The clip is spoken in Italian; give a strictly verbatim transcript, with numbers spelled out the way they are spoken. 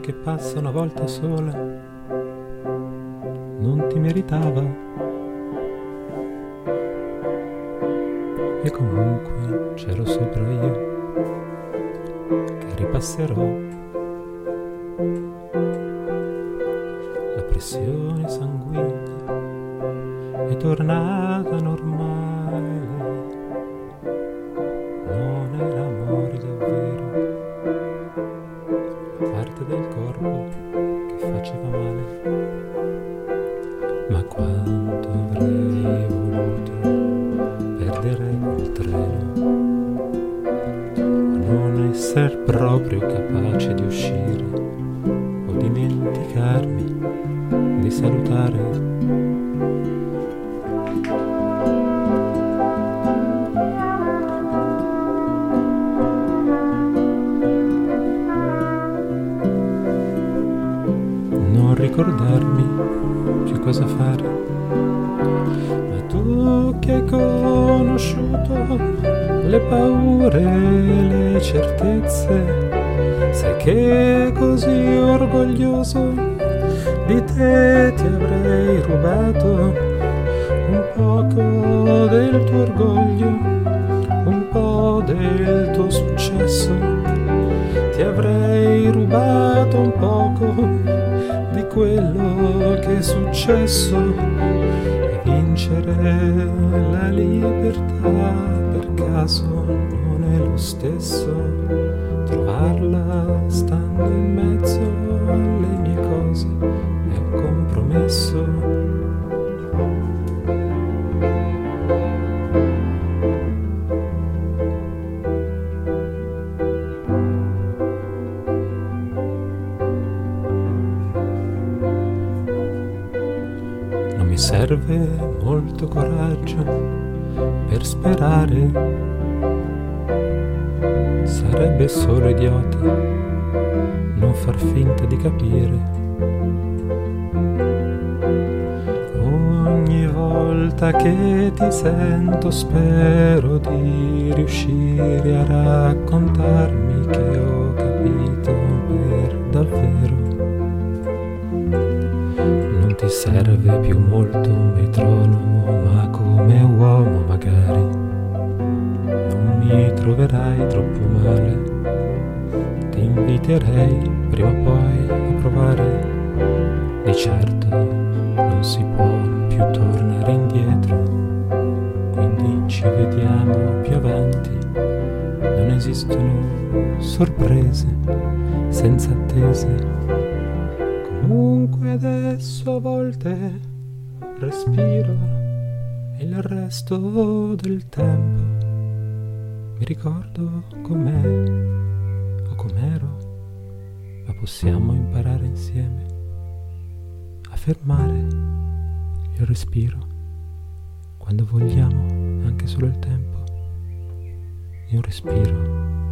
che passa una volta sola non ti meritava. E comunque c'ero sopra io che ripasserò. La pressione sanguigna è tornata normale. Non era amore davvero, parte del corpo che faceva male. Ma quanto avrei voluto perdere quel treno o non essere proprio capace di uscire o dimenticarmi di salutare. Non ricordarmi più cosa fare. Ma tu che hai conosciuto le paure e le certezze, sai che così orgoglioso di te ti avrei rubato un poco del tuo orgoglio, un po' del tuo successo. Ti avrei rubato un poco di quello che è successo, e vincere la libertà per caso non è lo stesso. Trovarla stando in mezzo alle mie cose è un compromesso. Mi serve molto coraggio per sperare, sarebbe solo idiota non far finta di capire. Ogni volta che ti sento spero di riuscire a raccontarmi che ho capito per davvero. Non ti serve più molto un metronomo, ma come uomo magari non mi troverai troppo male. Ti inviterei prima o poi a provare. Di certo non si può più tornare indietro, quindi ci vediamo più avanti. Non esistono sorprese senza attese. Comunque adesso a volte respiro e il resto del tempo mi ricordo com'è o com'ero, ma possiamo imparare insieme a fermare il respiro quando vogliamo, anche solo il tempo di un respiro.